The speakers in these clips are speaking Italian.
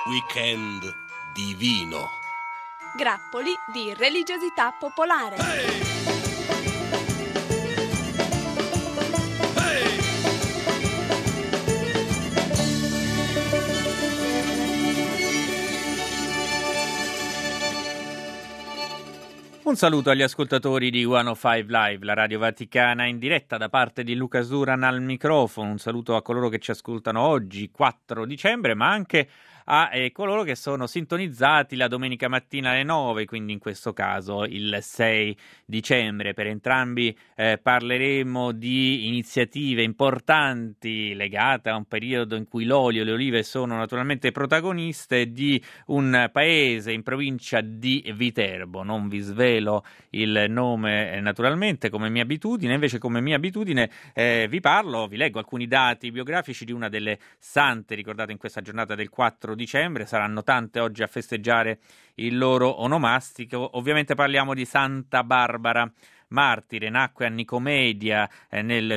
Weekend divino. Grappoli di religiosità popolare. Un saluto agli ascoltatori di 105 Live, la radio vaticana in diretta da parte di Luca Suran al microfono. Un saluto a coloro che ci ascoltano oggi, 4 dicembre, ma anche a coloro che sono sintonizzati la domenica mattina alle 9, quindi in questo caso il 6 dicembre. Per entrambi parleremo di iniziative importanti legate a un periodo in cui l'olio e le olive sono naturalmente protagoniste, di un paese in provincia di Viterbo. Non vi svelo il nome naturalmente come mia abitudine, invece come mia abitudine vi leggo alcuni dati biografici di una delle sante ricordate in questa giornata del 4 dicembre. Saranno tante oggi a festeggiare il loro onomastico. Ovviamente parliamo di Santa Barbara martire. Nacque a Nicomedia nel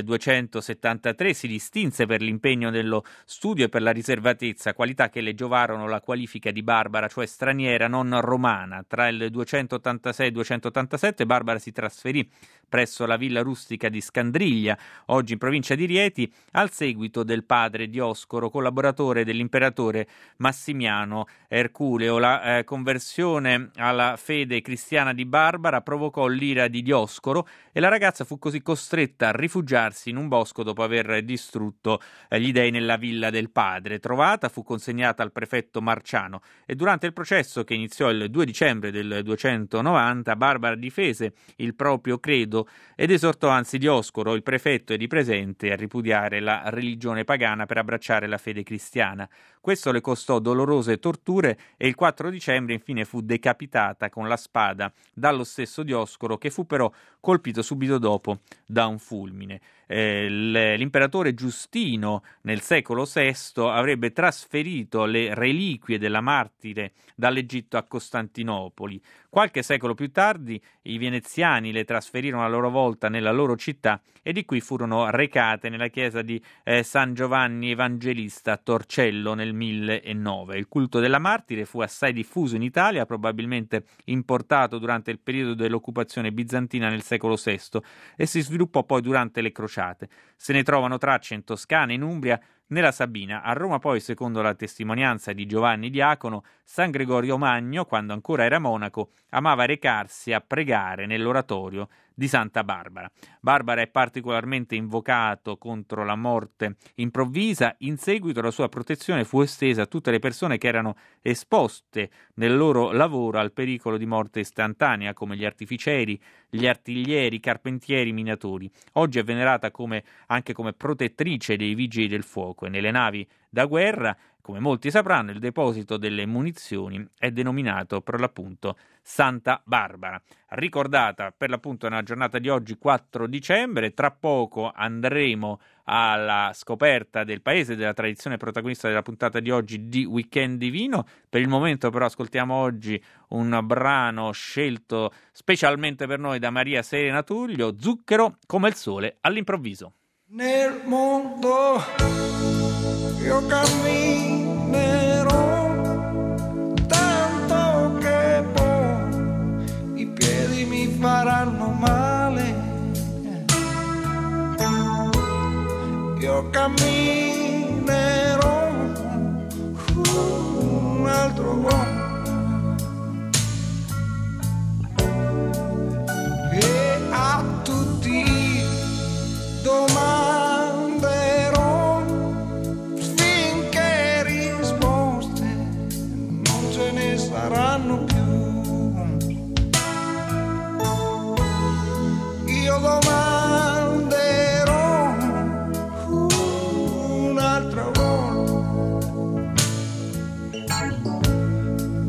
273, si distinse per l'impegno nello studio e per la riservatezza, qualità che le giovarono la qualifica di barbara, cioè straniera non romana. Tra il 286 e il 287 Barbara si trasferì presso la villa rustica di Scandriglia, oggi in provincia di Rieti, al seguito del padre Dioscoro, collaboratore dell'imperatore Massimiano Erculeo. La conversione alla fede cristiana di Barbara provocò l'ira di Dioscoro e la ragazza fu così costretta a rifugiarsi in un bosco dopo aver distrutto gli dei nella villa del padre. Trovata, fu consegnata al prefetto Marciano e durante il processo, che iniziò il 2 dicembre del 290, Barbara difese il proprio credo ed esortò anzi Dioscoro, il prefetto ed i presenti, a ripudiare la religione pagana per abbracciare la fede cristiana. Questo le costò dolorose torture e il 4 dicembre infine fu decapitata con la spada dallo stesso Dioscoro, che fu però colpito subito dopo da un fulmine. L'imperatore Giustino nel secolo VI avrebbe trasferito le reliquie della martire dall'Egitto a Costantinopoli. Qualche secolo più tardi i veneziani le trasferirono a loro volta nella loro città e di qui furono recate nella chiesa di San Giovanni Evangelista a Torcello nel 1009. Il culto della martire fu assai diffuso in Italia, probabilmente importato durante il periodo dell'occupazione bizantina nel secolo VI, e si sviluppò poi durante le crociate. Se ne trovano tracce in Toscana, in Umbria, nella Sabina. A Roma poi, secondo la testimonianza di Giovanni Diacono, San Gregorio Magno, quando ancora era monaco, amava recarsi a pregare nell'oratorio di Santa Barbara. Barbara è particolarmente invocato contro la morte improvvisa. In seguito la sua protezione fu estesa a tutte le persone che erano esposte nel loro lavoro al pericolo di morte istantanea, come gli artificieri, gli artiglieri, i carpentieri, i minatori. Oggi è venerata anche come protettrice dei vigili del fuoco e nelle navi da guerra, come molti sapranno, il deposito delle munizioni è denominato per l'appunto Santa Barbara, ricordata per l'appunto nella giornata di oggi 4 dicembre. Tra poco andremo alla scoperta del paese, della tradizione protagonista della puntata di oggi di Weekend Divino. Per il momento però ascoltiamo oggi un brano scelto specialmente per noi da Maria Serena Tullio, Zucchero come il sole all'improvviso. Nel mondo io camminerò tanto che poi i piedi mi faranno male. Io camminerò un altro uomo e a tutti domanderò finché risposte non ce ne saranno più. Io domanderò un'altra volta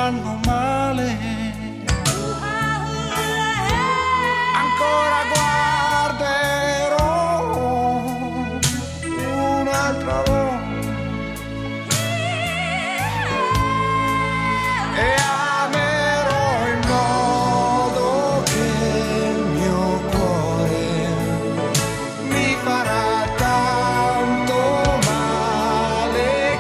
faranno male. Ancora guarderò un'altra volta e amerò in modo che il mio cuore mi farà tanto male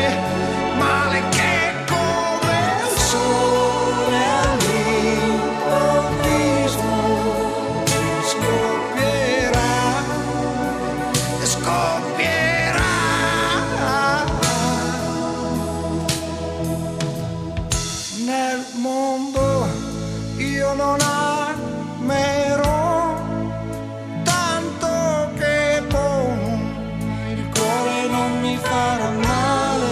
che come il sole all'improvviso scoppierà. Nel mondo io non amerò tanto che il cuore non mi farà male.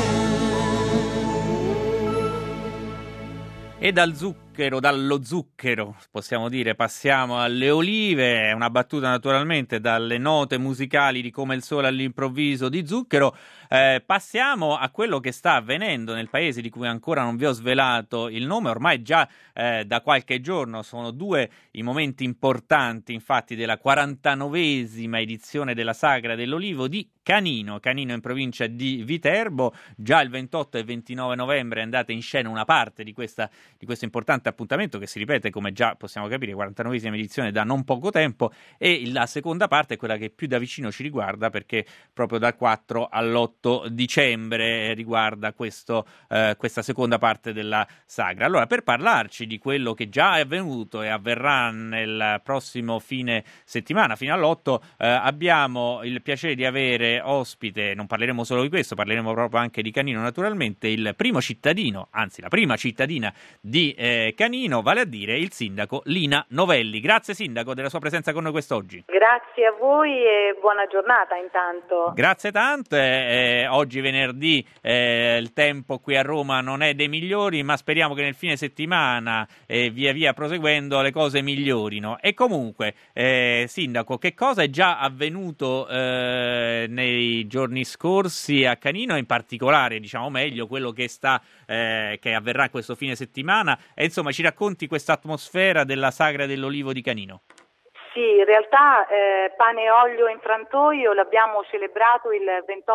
E dallo zucchero, possiamo dire, passiamo alle olive, è una battuta naturalmente dalle note musicali di Come il sole all'improvviso di Zucchero. Passiamo a quello che sta avvenendo nel paese di cui ancora non vi ho svelato il nome, ormai già da qualche giorno sono 2 i momenti importanti, infatti, della 49esima edizione della Sagra dell'Olivo di Canino in provincia di Viterbo. Già il 28 e 29 novembre è andata in scena una parte di questo importante appuntamento che si ripete, come già possiamo capire, 49esima edizione da non poco tempo, e la seconda parte è quella che più da vicino ci riguarda, perché proprio dal 4 all'8 dicembre riguarda questa seconda parte della sagra. Allora, per parlarci di quello che già è avvenuto e avverrà nel prossimo fine settimana fino all'8, abbiamo il piacere di avere ospite, non parleremo solo di questo, parleremo proprio anche di Canino naturalmente, il primo cittadino, anzi la prima cittadina di Canino, vale a dire il sindaco Lina Novelli. Grazie sindaco della sua presenza con noi quest'oggi. Grazie a voi e buona giornata intanto. Grazie tante. Oggi venerdì il tempo qui a Roma non è dei migliori, ma speriamo che nel fine settimana via via proseguendo le cose migliorino. E comunque sindaco, che cosa è già avvenuto nei giorni scorsi a Canino, in particolare, diciamo meglio, quello che avverrà questo fine settimana, e insomma ci racconti questa atmosfera della Sagra dell'Olivo di Canino? Sì, in realtà pane e olio in frantoio l'abbiamo celebrato il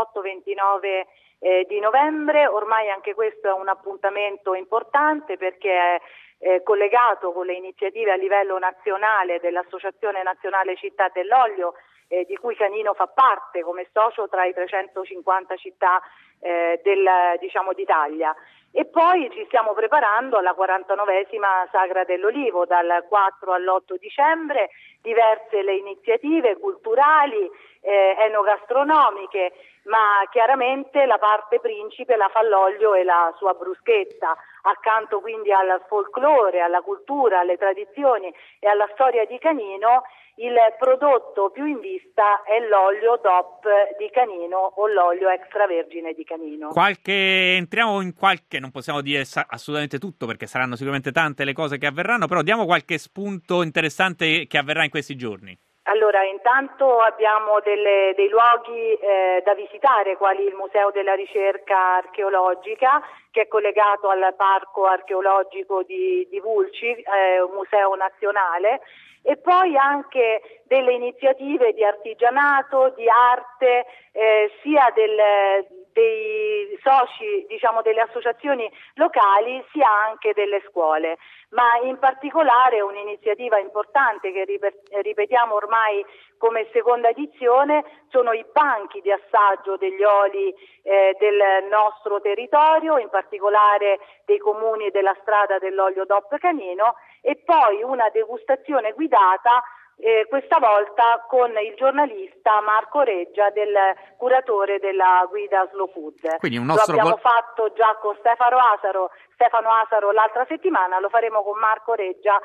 28-29 di novembre, ormai anche questo è un appuntamento importante perché è collegato con le iniziative a livello nazionale dell'Associazione Nazionale Città dell'Olio, di cui Canino fa parte come socio tra i 350 città d'Italia. E poi ci stiamo preparando alla 49esima Sagra dell'Olivo, dal 4 all'8 dicembre, diverse le iniziative culturali, enogastronomiche, ma chiaramente la parte principe la fa l'olio e la sua bruschetta, accanto quindi al folklore, alla cultura, alle tradizioni e alla storia di Canino. Il prodotto più in vista è l'olio DOP di Canino o l'olio extravergine di Canino. Entriamo in qualche, non possiamo dire assolutamente tutto perché saranno sicuramente tante le cose che avverranno, però diamo qualche spunto interessante che avverrà in questi giorni. Allora, intanto abbiamo dei luoghi da visitare, quali il Museo della Ricerca Archeologica, che è collegato al Parco Archeologico di Vulci, un museo nazionale, e poi anche delle iniziative di artigianato, di arte, sia dei soci, diciamo, delle associazioni locali, sia anche delle scuole. Ma in particolare un'iniziativa importante che ripetiamo ormai come seconda edizione sono i banchi di assaggio degli oli del nostro territorio, in particolare dei comuni della strada dell'olio DOP Canino, e poi una degustazione guidata questa volta con il giornalista Marco Reggia, del curatore della guida Slow Food. Quindi lo abbiamo fatto già con Stefano Asaro l'altra settimana, lo faremo con Marco Reggia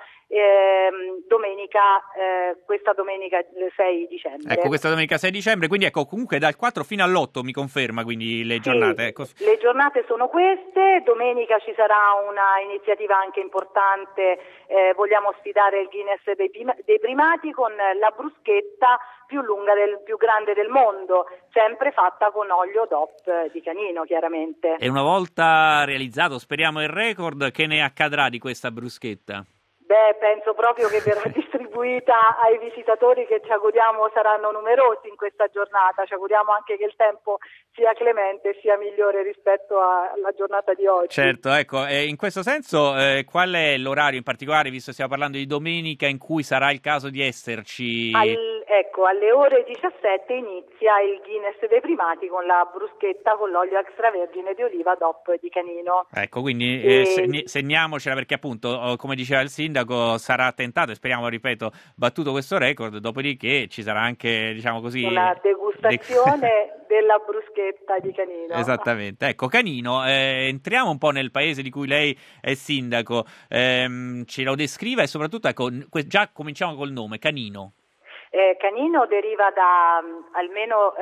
questa domenica il 6 dicembre. Ecco, questa domenica 6 dicembre, quindi ecco, comunque dal 4 fino all'8 mi conferma quindi le giornate. Ecco. Le giornate sono queste, domenica ci sarà una iniziativa anche importante, vogliamo sfidare il Guinness dei primati, primati con la bruschetta più grande del mondo, sempre fatta con olio DOP di canino, chiaramente. E una volta realizzato, speriamo, il record, che ne accadrà di questa bruschetta? Penso proprio che verrà distribuita ai visitatori, che ci auguriamo saranno numerosi in questa giornata. Ci auguriamo anche che il tempo sia clemente e sia migliore rispetto alla giornata di oggi. Certo, ecco, in questo senso qual è l'orario in particolare, visto che stiamo parlando di domenica, in cui sarà il caso di esserci? Alle ore 17 inizia il Guinness dei primati con la bruschetta con l'olio extravergine di oliva DOP di canino. Ecco, quindi segniamocela, perché appunto, come diceva il sindaco, sarà tentato e speriamo, ripeto, battuto questo record, dopodiché ci sarà anche, diciamo così, una degustazione della bruschetta di canino. Esattamente. Ecco, canino, entriamo un po' nel paese di cui lei è sindaco, ce lo descriva e soprattutto, ecco, già cominciamo col nome, canino. Canino deriva da, almeno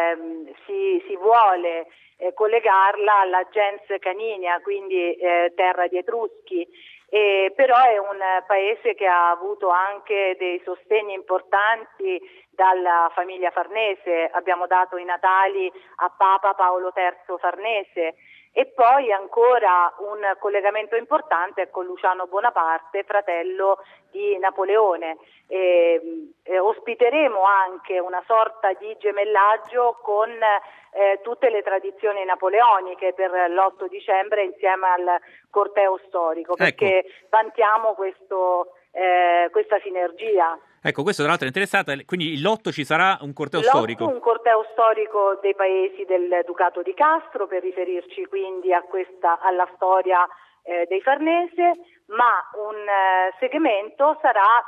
si vuole collegarla alla gens caninia, quindi terra di Etruschi, però è un paese che ha avuto anche dei sostegni importanti dalla famiglia Farnese. Abbiamo dato i natali a Papa Paolo III Farnese. E poi ancora un collegamento importante è con Luciano Bonaparte, fratello di Napoleone. Ospiteremo anche una sorta di gemellaggio con tutte le tradizioni napoleoniche per l'8 dicembre insieme al corteo storico, perché vantiamo questa sinergia. Ecco, questo tra l'altro è interessante, quindi l'8 ci sarà un corteo L'8 storico? Un corteo storico dei paesi del Ducato di Castro, per riferirci quindi alla storia dei Farnese, ma un segmento sarà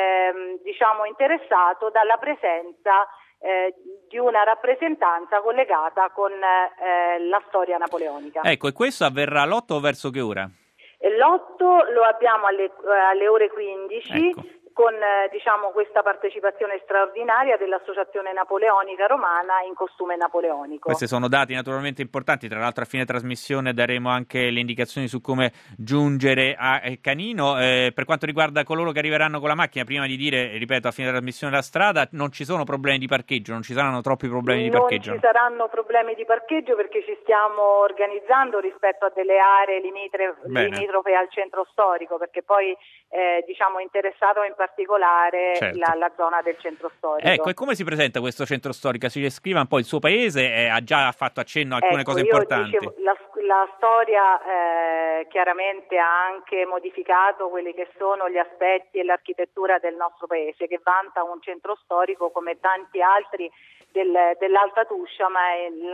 interessato dalla presenza di una rappresentanza collegata con la storia napoleonica. Ecco, e questo avverrà l'8 verso che ora? L'8 lo abbiamo alle ore 15. Ecco. Con questa partecipazione straordinaria dell'Associazione Napoleonica Romana in costume napoleonico. Questi sono dati naturalmente importanti, tra l'altro a fine trasmissione daremo anche le indicazioni su come giungere a Canino. Per quanto riguarda coloro che arriveranno con la macchina, prima di dire, ripeto, a fine trasmissione la strada, non ci sono problemi di parcheggio, non ci saranno troppi problemi di parcheggio? Non ci saranno problemi di parcheggio, perché ci stiamo organizzando rispetto a delle aree limitrofe al centro storico, perché poi interessato in particolare la zona del centro storico. Ecco, e come si presenta questo centro storico? Si descriva un po' il suo paese, ha già fatto accenno a alcune cose importanti. Dicevo, la storia chiaramente ha anche modificato quelli che sono gli aspetti e l'architettura del nostro paese, che vanta un centro storico come tanti altri dell'Alta Tuscia, ma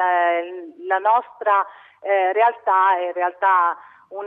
la nostra realtà è in realtà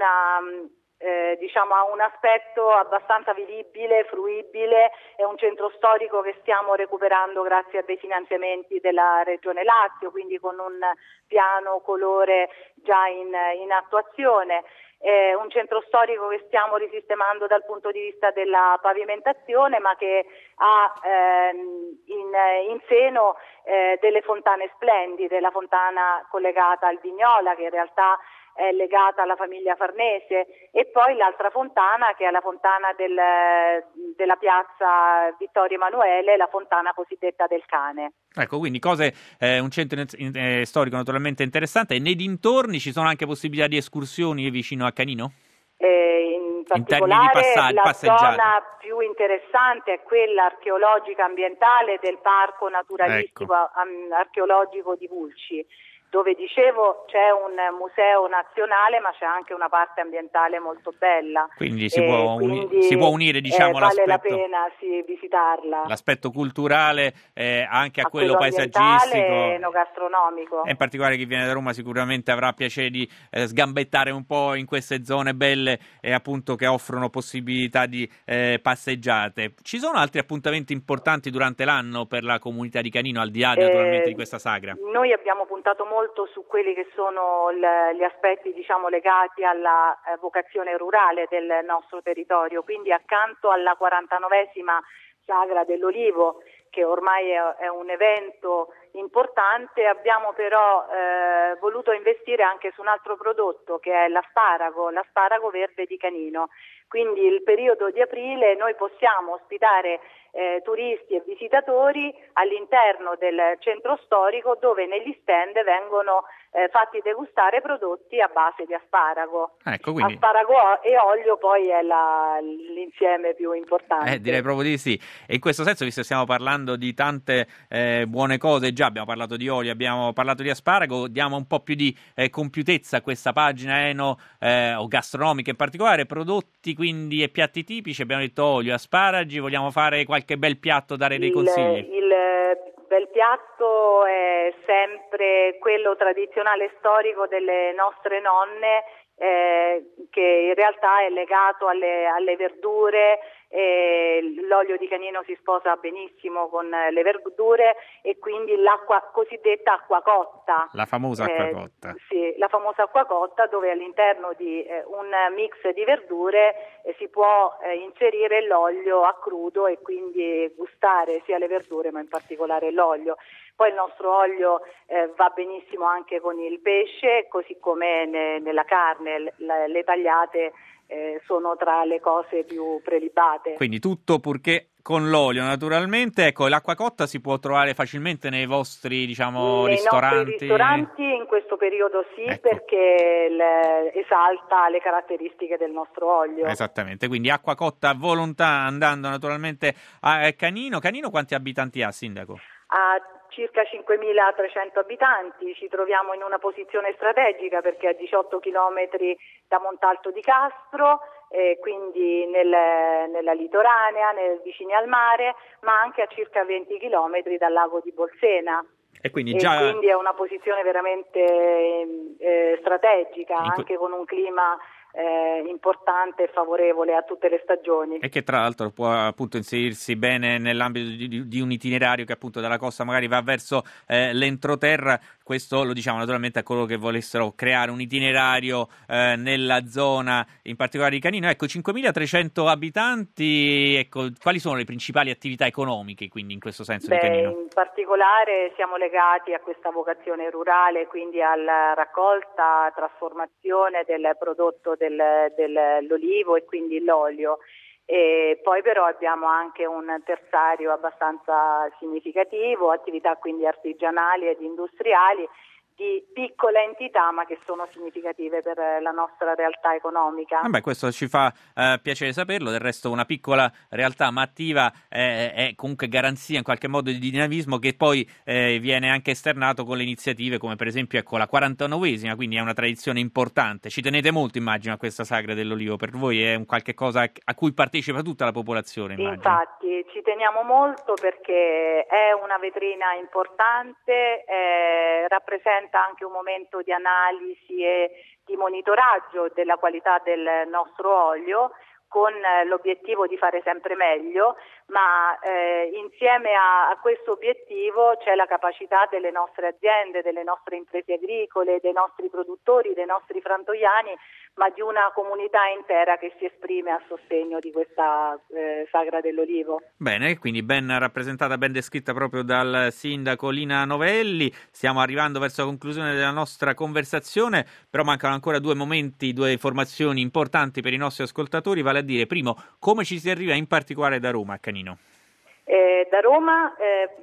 ha un aspetto abbastanza vivibile, fruibile. È un centro storico che stiamo recuperando grazie a dei finanziamenti della Regione Lazio, quindi con un piano colore già in attuazione. È un centro storico che stiamo risistemando dal punto di vista della pavimentazione, ma che ha in seno delle fontane splendide, la fontana collegata al Vignola, che in realtà è legata alla famiglia Farnese, e poi l'altra fontana, che è la fontana della piazza Vittorio Emanuele, la fontana cosiddetta del Cane. Ecco, quindi un centro storico naturalmente interessante. E nei dintorni ci sono anche possibilità di escursioni vicino a Canino? In particolare la zona più interessante è quella archeologica ambientale del Parco Naturalistico Archeologico di Vulci, dove dicevo c'è un museo nazionale, ma c'è anche una parte ambientale molto bella. Quindi si può unire, diciamo, vale l'aspetto, la pena visitarla. L'aspetto culturale anche a quello paesaggistico e enogastronomico. E in particolare chi viene da Roma sicuramente avrà piacere di sgambettare un po' in queste zone belle e appunto che offrono possibilità di passeggiate. Ci sono altri appuntamenti importanti durante l'anno per la comunità di Canino, al di là naturalmente di questa sagra? Noi abbiamo puntato molto su quelli che sono gli aspetti, diciamo, legati alla vocazione rurale del nostro territorio, quindi accanto alla 49esima sagra dell'olivo, che ormai è un evento importante, abbiamo però voluto investire anche su un altro prodotto, che è l'asparago verde di Canino. Quindi il periodo di aprile noi possiamo ospitare turisti e visitatori all'interno del centro storico, dove negli stand vengono fatti degustare prodotti a base di asparago. Ecco, quindi... Asparago e olio poi è l'insieme più importante. Direi proprio di sì. E in questo senso, visto che stiamo parlando di tante buone cose, già abbiamo parlato di olio, abbiamo parlato di asparago, diamo un po' più di compiutezza a questa pagina eno o gastronomica in particolare, prodotti quindi e piatti tipici. Abbiamo detto olio, asparagi, vogliamo fare qualche bel piatto, dare dei consigli? Il bel piatto è sempre quello tradizionale storico delle nostre nonne, che in realtà è legato alle verdure. L'olio di canino si sposa benissimo con le verdure e quindi l'acqua cosiddetta acqua cotta. La famosa acqua cotta. Sì, la famosa acqua cotta, dove all'interno di un mix di verdure si può inserire l'olio a crudo e quindi gustare sia le verdure ma in particolare l'olio. Poi il nostro olio va benissimo anche con il pesce, così come nella carne, le tagliate sono tra le cose più prelibate. Quindi tutto purché con l'olio, naturalmente. Ecco, l'acqua cotta si può trovare facilmente nei vostri, diciamo, ristoranti? Nei nostri ristoranti in questo periodo sì, ecco. Perché esalta le caratteristiche del nostro olio. Esattamente, quindi acqua cotta a volontà, andando naturalmente a Canino. Canino quanti abitanti ha, sindaco? Ha circa 5.300 abitanti, ci troviamo in una posizione strategica perché a 18 chilometri da Montalto di Castro, quindi nella litoranea, vicini al mare, ma anche a circa 20 chilometri dal lago di Bolsena. E quindi quindi è una posizione veramente strategica, anche con un clima importante e favorevole a tutte le stagioni. E che tra l'altro può appunto inserirsi bene nell'ambito di un itinerario che appunto dalla costa magari va verso l'entroterra. Questo lo diciamo naturalmente a coloro che volessero creare un itinerario nella zona, in particolare di Canino. Ecco, 5.300 abitanti, ecco, quali sono le principali attività economiche quindi in questo senso di Canino? In particolare siamo legati a questa vocazione rurale, quindi alla raccolta, trasformazione del prodotto dell'olivo e quindi l'olio. E poi però abbiamo anche un terziario abbastanza significativo, attività quindi artigianali ed industriali di piccola entità ma che sono significative per la nostra realtà economica. Questo ci fa piacere saperlo, del resto una piccola realtà ma attiva è comunque garanzia in qualche modo di dinamismo che poi viene anche esternato con le iniziative come per esempio ecco la 49esima, quindi è una tradizione importante. Ci tenete molto immagino a questa sagra dell'olivo, per voi è un qualche cosa a cui partecipa tutta la popolazione immagino. Infatti ci teniamo molto perché è una vetrina importante, rappresenta anche un momento di analisi e di monitoraggio della qualità del nostro olio con l'obiettivo di fare sempre meglio, ma insieme a questo obiettivo c'è la capacità delle nostre aziende, delle nostre imprese agricole, dei nostri produttori, dei nostri frantoiani, ma di una comunità intera che si esprime a sostegno di questa sagra dell'olivo. Bene, quindi ben rappresentata, ben descritta proprio dal sindaco Lina Novelli. Stiamo arrivando verso la conclusione della nostra conversazione, però mancano ancora due informazioni importanti per i nostri ascoltatori, vale a dire, primo, come ci si arriva in particolare da Roma a Canino? Da Roma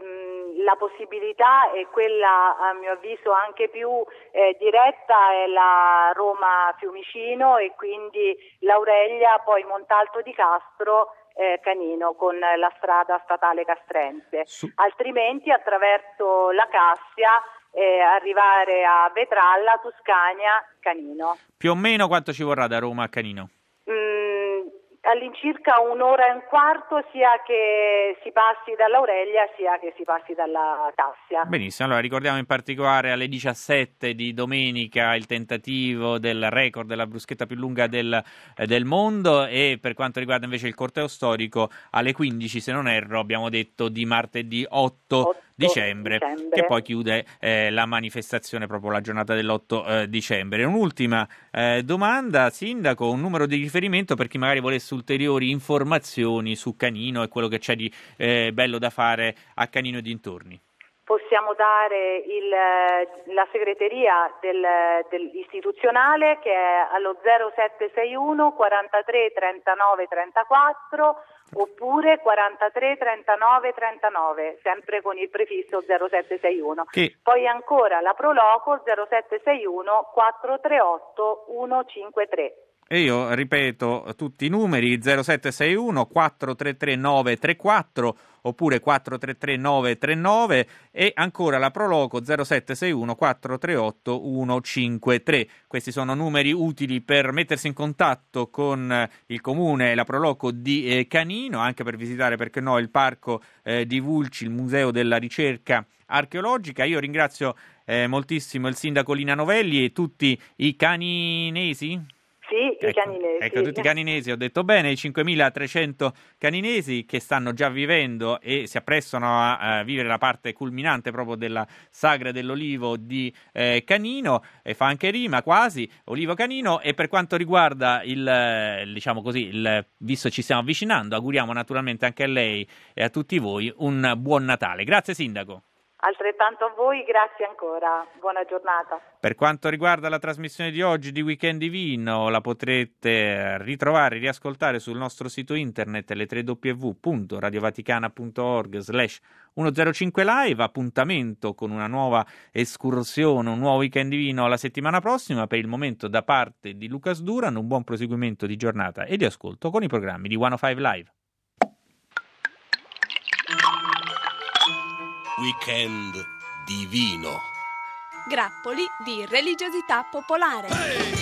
la possibilità è quella, a mio avviso, anche più diretta, è la Roma-Fiumicino e quindi l'Aurelia, poi Montalto di Castro, Canino con la strada statale castrense. Altrimenti attraverso la Cassia arrivare a Vetralla, Tuscania, Canino. Più o meno quanto ci vorrà da Roma a Canino? All'incirca 1 ora e un quarto, sia che si passi dall'Aurelia sia che si passi dalla Cassia. Benissimo, allora ricordiamo in particolare alle 17 di domenica il tentativo del record della bruschetta più lunga del mondo, e per quanto riguarda invece il corteo storico alle 15, se non erro, abbiamo detto di martedì 8 dicembre, che poi chiude la manifestazione proprio la giornata dell'8 dicembre. Un'ultima domanda, sindaco, un numero di riferimento per chi magari volesse ulteriori informazioni su Canino e quello che c'è di bello da fare a Canino e dintorni. possiamo dare la segreteria istituzionale, che è allo 0761 43 39 34 oppure 43 39 39, sempre con il prefisso 0761. Poi ancora la Proloco 0761 438 153. E io ripeto tutti i numeri: 0761 433 934 oppure 433 939 e ancora la Proloco 0761 438 153. Questi sono numeri utili per mettersi in contatto con il comune e la Proloco di Canino, anche per visitare, perché no, il parco di Vulci, il museo della ricerca archeologica. Io ringrazio moltissimo il sindaco Lina Novelli e tutti i caninesi. Sì, i caninesi. Ecco, tutti i caninesi, ho detto bene, i 5.300 caninesi che stanno già vivendo e si apprestano a vivere la parte culminante proprio della sagra dell'olivo di Canino, e fa anche rima quasi, olivo Canino. E per quanto riguarda visto ci stiamo avvicinando, auguriamo naturalmente anche a lei e a tutti voi un buon Natale. Grazie sindaco. Altrettanto a voi, grazie ancora, buona giornata. Per quanto riguarda la trasmissione di oggi di Weekend Divino, la potrete ritrovare, riascoltare sul nostro sito internet www.radiovaticana.org/105 live. Appuntamento con una nuova escursione, un nuovo Weekend Divino la settimana prossima. Per il momento, da parte di Lucas Duran, un buon proseguimento di giornata e di ascolto con i programmi di 105 Live. Weekend Divino. Grappoli di religiosità popolare.